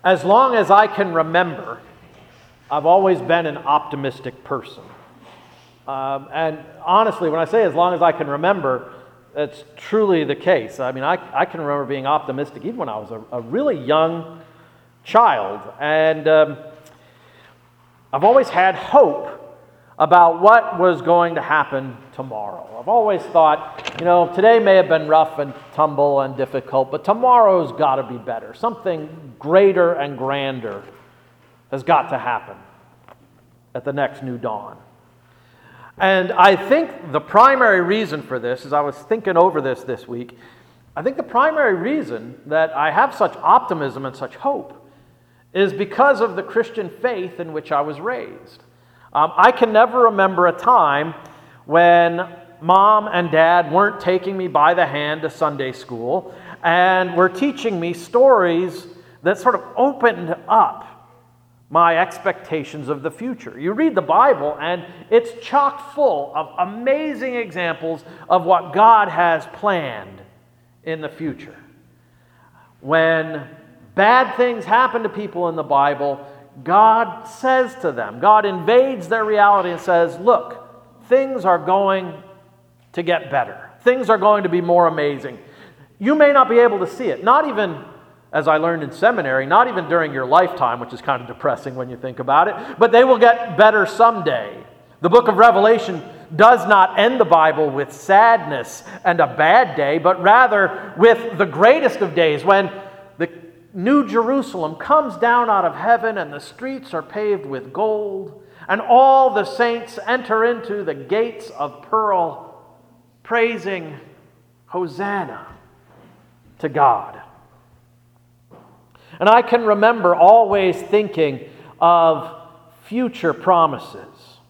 As long as I can remember, I've always been an optimistic person. And honestly, when I say as long as I can remember, it's truly the case. I mean, I can remember being optimistic even when I was a really young child. And I've always had hope about what was going to happen tomorrow. I've always thought, today may have been rough and tumble and difficult, but tomorrow's got to be better. Something greater and grander has got to happen at the next new dawn. And I think the primary reason for this, as I was thinking over this week, I think the primary reason that I have such optimism and such hope is because of the Christian faith in which I was raised. I can never remember a time when Mom and Dad weren't taking me by the hand to Sunday school and were teaching me stories that sort of opened up my expectations of the future. You read the Bible and it's chock full of amazing examples of what God has planned in the future. When bad things happen to people in the Bible, God says to them, God invades their reality and says, look, things are going to get better. Things are going to be more amazing. You may not be able to see it, not even, as I learned in seminary, not even during your lifetime, which is kind of depressing when you think about it, but they will get better someday. The book of Revelation does not end the Bible with sadness and a bad day, but rather with the greatest of days, when the New Jerusalem comes down out of heaven and the streets are paved with gold, and all the saints enter into the gates of pearl, praising Hosanna to God. And I can remember always thinking of future promises.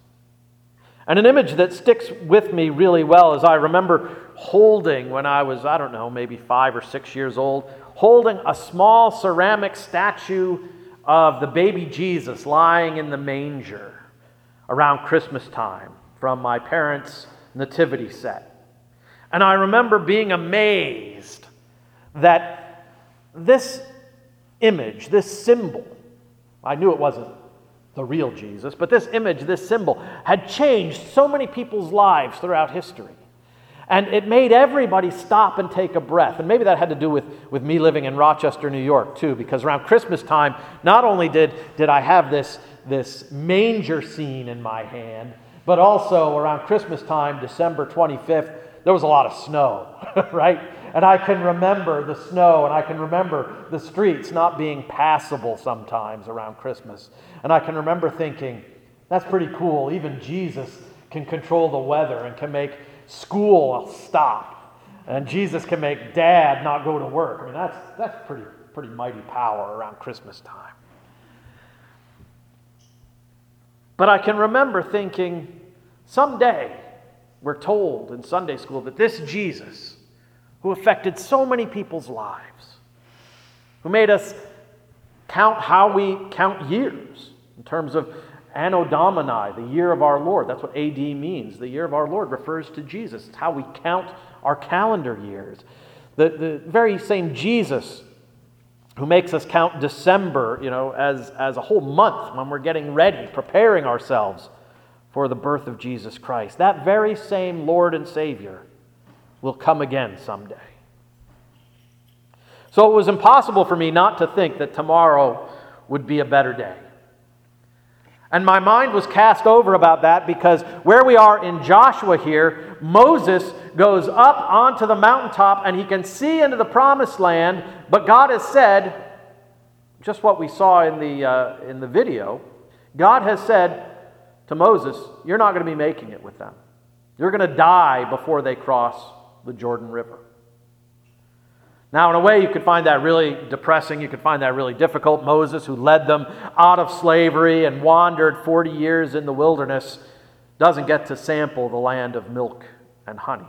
And an image that sticks with me really well is I remember holding, when I was, maybe 5 or 6 years old, holding a small ceramic statue of the baby Jesus lying in the manger around Christmas time from my parents' nativity set. And I remember being amazed that this image, this symbol, I knew it wasn't the real Jesus, but this image, this symbol, had changed so many people's lives throughout history. And it made everybody stop and take a breath. And maybe that had to do with me living in Rochester, New York, too, because around Christmas time, not only did I have this manger scene in my hand, but also around Christmas time, December 25th, there was a lot of snow, right? And I can remember the snow, and I can remember the streets not being passable sometimes around Christmas. And I can remember thinking, that's pretty cool. Even Jesus can control the weather and can make school stop, and Jesus can make Dad not go to work. I mean, that's pretty mighty power around Christmas time. But I can remember thinking, someday we're told in Sunday school that this Jesus, who affected so many people's lives, who made us count how we count years in terms of Anno Domini, the year of our Lord. That's what AD means. The year of our Lord refers to Jesus. It's how we count our calendar years. The very same Jesus who makes us count December, as a whole month when we're getting ready, preparing ourselves for the birth of Jesus Christ. That very same Lord and Savior will come again someday. So it was impossible for me not to think that tomorrow would be a better day. And my mind was cast over about that because where we are in Joshua here, Moses goes up onto the mountaintop and he can see into the promised land, but God has said, just what we saw in the video, God has said to Moses, you're not going to be making it with them. You're going to die before they cross the Jordan River. Now, in a way, you could find that really depressing. You could find that really difficult. Moses, who led them out of slavery and wandered 40 years in the wilderness, doesn't get to sample the land of milk and honey.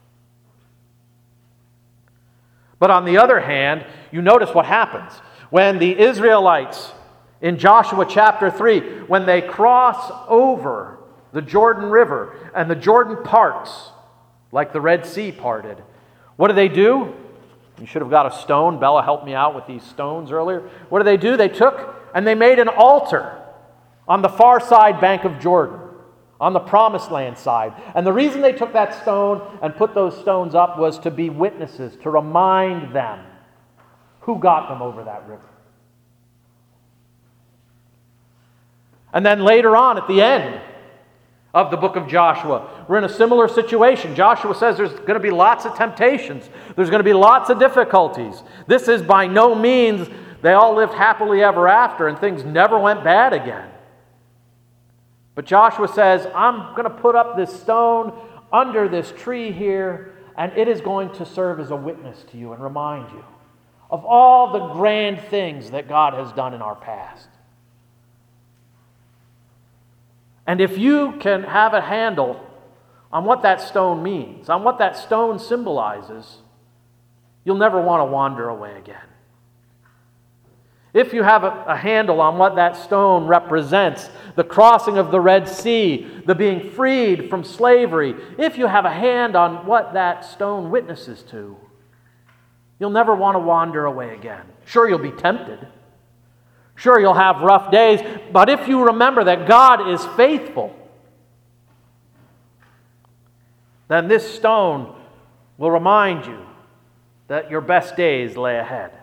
But on the other hand, you notice what happens. When the Israelites, in Joshua chapter 3, when they cross over the Jordan River and the Jordan parts, like the Red Sea parted, what do? You should have got a stone. Bella helped me out with these stones earlier. What do? They took and they made an altar on the far side bank of Jordan, on the Promised Land side. And the reason they took that stone and put those stones up was to be witnesses, to remind them who got them over that river. And then later on, at the end of the book of Joshua, we're in a similar situation. Joshua says there's going to be lots of temptations. There's going to be lots of difficulties. This is by no means they all lived happily ever after and things never went bad again. But Joshua says, I'm going to put up this stone under this tree here, and it is going to serve as a witness to you and remind you of all the grand things that God has done in our past. And if you can have a handle on what that stone means, on what that stone symbolizes, you'll never want to wander away again. If you have a handle on what that stone represents, the crossing of the Red Sea, the being freed from slavery, if you have a hand on what that stone witnesses to, you'll never want to wander away again. Sure, you'll be tempted. Sure, you'll have rough days, but if you remember that God is faithful, then this stone will remind you that your best days lay ahead.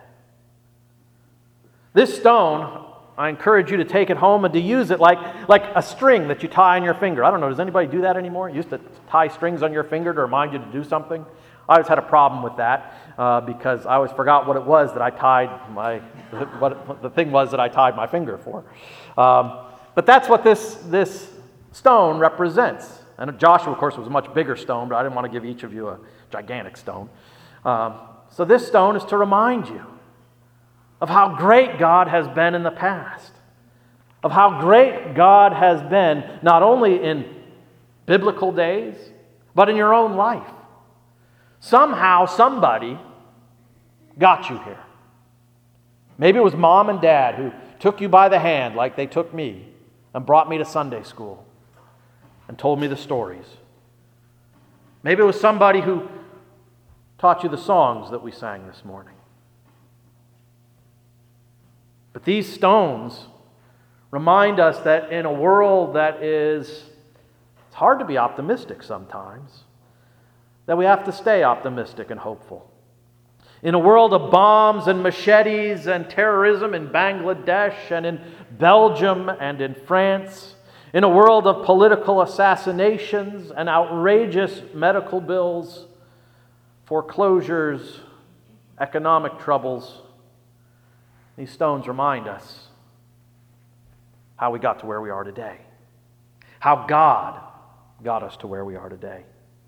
This stone, I encourage you to take it home and to use it like a string that you tie on your finger. I don't know, does anybody do that anymore? You used to tie strings on your finger to remind you to do something. I always had a problem with that because I always forgot what it was that I tied what the thing was that I tied my finger for. But that's what this stone represents. And Joshua, of course, was a much bigger stone, but I didn't want to give each of you a gigantic stone. So this stone is to remind you of how great God has been in the past, of how great God has been not only in biblical days, but in your own life. Somehow, somebody got you here. Maybe it was mom and dad who took you by the hand like they took me and brought me to Sunday school and told me the stories. Maybe it was somebody who taught you the songs that we sang this morning. But these stones remind us that in a world that it's hard to be optimistic sometimes, that we have to stay optimistic and hopeful. In a world of bombs and machetes and terrorism in Bangladesh and in Belgium and in France, in a world of political assassinations and outrageous medical bills, foreclosures, economic troubles, these stones remind us how we got to where we are today, how God got us to where we are today.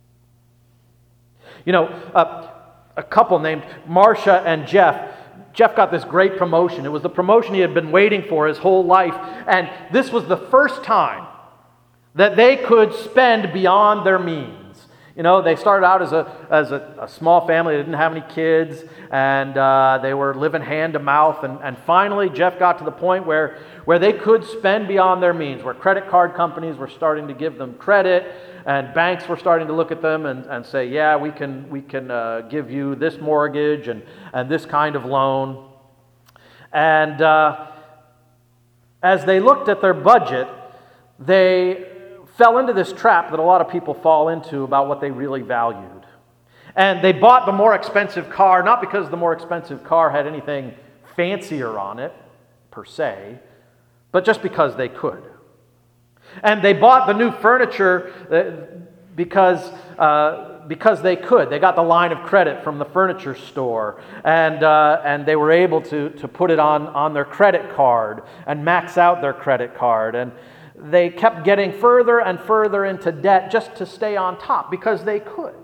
You know, a couple named Marcia and Jeff. Jeff got this great promotion. It was the promotion he had been waiting for his whole life. And this was the first time that they could spend beyond their means. You know, they started out as a small family. They didn't have any kids. And they were living hand to mouth. And finally, Jeff got to the point where they could spend beyond their means, where credit card companies were starting to give them credit. And banks were starting to look at them and say, yeah, we can give you this mortgage and this kind of loan. And as they looked at their budget, they fell into this trap that a lot of people fall into about what they really valued. And they bought the more expensive car, not because the more expensive car had anything fancier on it, per se, but just because they could. And they bought the new furniture because they could. They got the line of credit from the furniture store, and they were able to put it on their credit card and max out their credit card. And they kept getting further and further into debt just to stay on top because they could.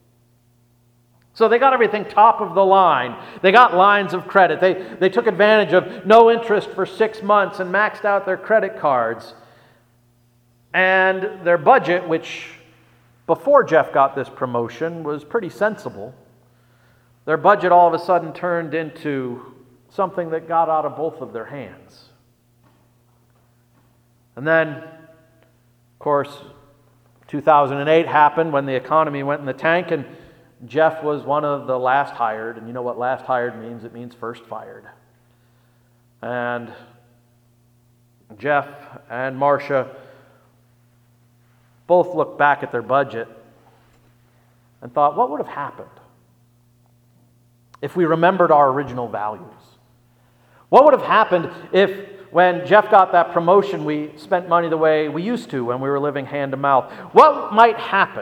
So they got everything top of the line. They got lines of credit. They took advantage of no interest for 6 months and maxed out their credit cards. And their budget, which before Jeff got this promotion was pretty sensible, their budget all of a sudden turned into something that got out of both of their hands. And then, of course, 2008 happened when the economy went in the tank, and Jeff was one of the last hired, and you know what last hired means? It means first fired. And Jeff and Marcia both looked back at their budget and thought, what would have happened if we remembered our original values? What would have happened if, when Jeff got that promotion, we spent money the way we used to when we were living hand to mouth? What might happen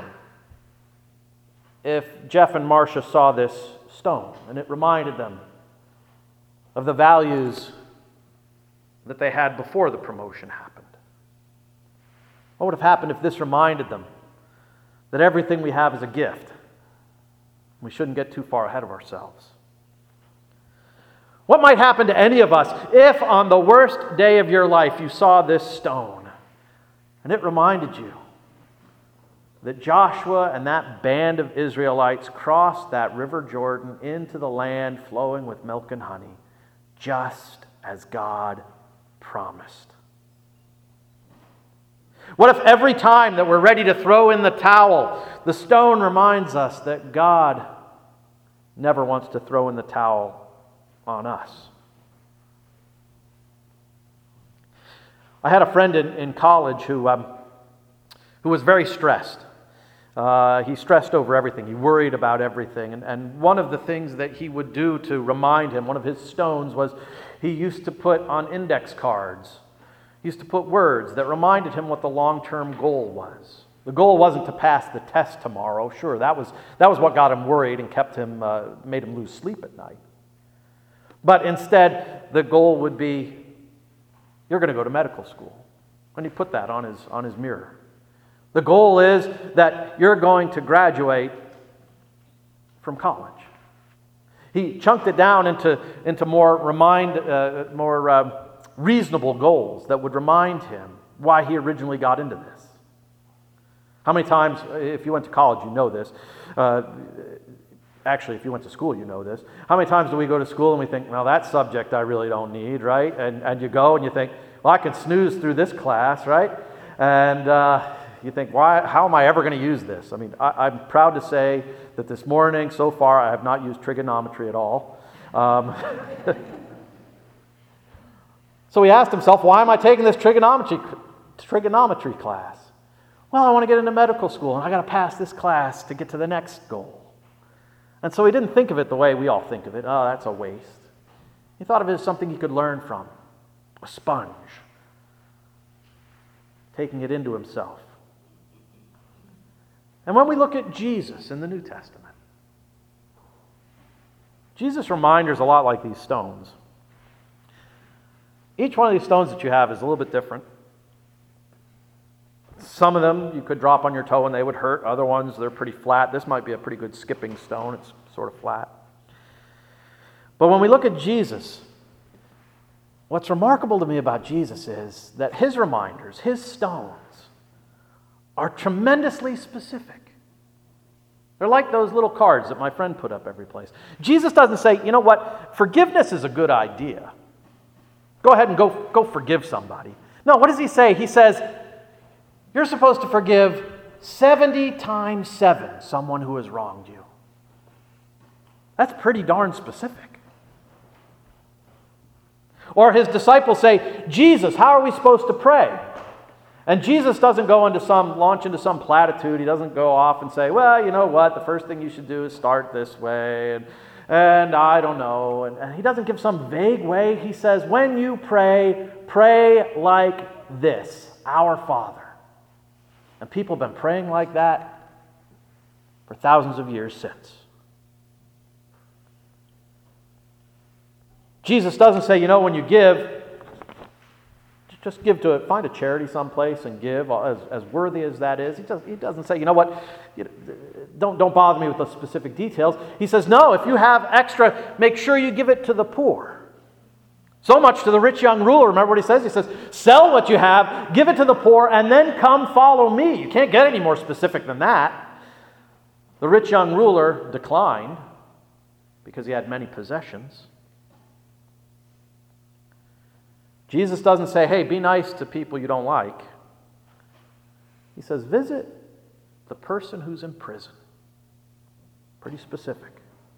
if Jeff and Marcia saw this stone and it reminded them of the values that they had before the promotion happened? What would have happened if this reminded them that everything we have is a gift? We shouldn't get too far ahead of ourselves. What might happen to any of us if on the worst day of your life you saw this stone and it reminded you that Joshua and that band of Israelites crossed that river Jordan into the land flowing with milk and honey, just as God promised? What if every time that we're ready to throw in the towel, the stone reminds us that God never wants to throw in the towel on us? I had a friend in college who was very stressed. He stressed over everything. He worried about everything. And one of the things that he would do to remind him, one of his stones, was he used to put on index cards. He used to put words that reminded him what the long-term goal was. The goal wasn't to pass the test tomorrow. Sure, that was what got him worried and made him lose sleep at night. But instead, the goal would be, you're going to go to medical school. And he put that on his mirror. The goal is that you're going to graduate from college. He chunked it down into more reasonable goals that would remind him why he originally got into this. How many times, if you went to college, you know this. Actually, if you went to school, you know this. How many times do we go to school and we think, well, that subject I really don't need, right? And you go and you think, well, I can snooze through this class, right? And you think, how am I ever going to use this? I mean, I'm proud to say that this morning, so far, I have not used trigonometry at all. So he asked himself, why am I taking this trigonometry class? Well, I want to get into medical school, and I got to pass this class to get to the next goal. And so he didn't think of it the way we all think of it. Oh, that's a waste. He thought of it as something he could learn from, a sponge, taking it into himself. And when we look at Jesus in the New Testament, Jesus' reminders a lot like these stones. Each one of these stones that you have is a little bit different. Some of them you could drop on your toe and they would hurt. Other ones, they're pretty flat. This might be a pretty good skipping stone. It's sort of flat. But when we look at Jesus, what's remarkable to me about Jesus is that his reminders, his stones, are tremendously specific. They're like those little cards that my friend put up every place. Jesus doesn't say, you know what, forgiveness is a good idea. Go ahead and go forgive somebody. No, what does he say? He says, you're supposed to forgive 70 times 7 someone who has wronged you. That's pretty darn specific. Or his disciples say, Jesus, how are we supposed to pray? And Jesus doesn't launch into some platitude. He doesn't go off and say, well, you know what, the first thing you should do is start this way, and I don't know. And he doesn't give some vague way. He says, when you pray, pray like this, our Father. And people have been praying like that for thousands of years since. Jesus doesn't say, you know, when you give, just give to it. Find a charity someplace and give, as worthy as that is. He doesn't say, you know what, don't bother me with the specific details. He says, no, if you have extra, make sure you give it to the poor. So much to the rich young ruler. Remember what he says? He says, sell what you have, give it to the poor, and then come follow me. You can't get any more specific than that. The rich young ruler declined because he had many possessions. Jesus doesn't say, hey, be nice to people you don't like. He says, visit the person who's in prison. Pretty specific.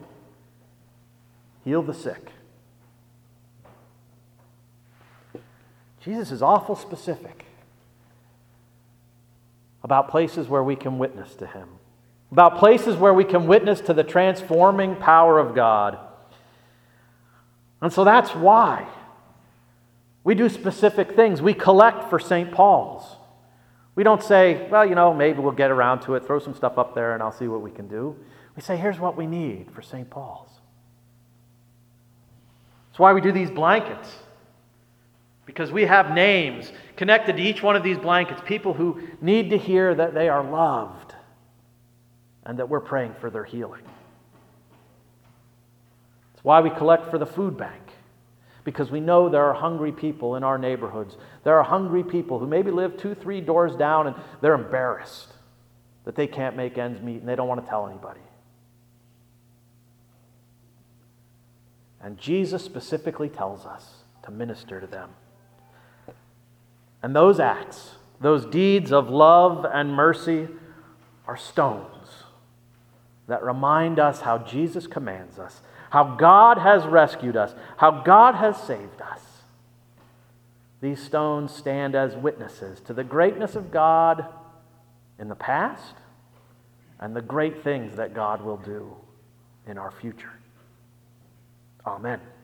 Heal the sick. Jesus is awful specific about places where we can witness to Him, about places where we can witness to the transforming power of God. And so that's why we do specific things. We collect for St. Paul's. We don't say, well, maybe we'll get around to it, throw some stuff up there and I'll see what we can do. We say, here's what we need for St. Paul's. That's why we do these blankets. Because we have names connected to each one of these blankets, people who need to hear that they are loved and that we're praying for their healing. That's why we collect for the food bank. Because we know there are hungry people in our neighborhoods. There are hungry people who maybe live 2-3 doors down and they're embarrassed that they can't make ends meet and they don't want to tell anybody. And Jesus specifically tells us to minister to them. And those acts, those deeds of love and mercy are stones that remind us how Jesus commands us, how God has rescued us, how God has saved us. These stones stand as witnesses to the greatness of God in the past and the great things that God will do in our future. Amen.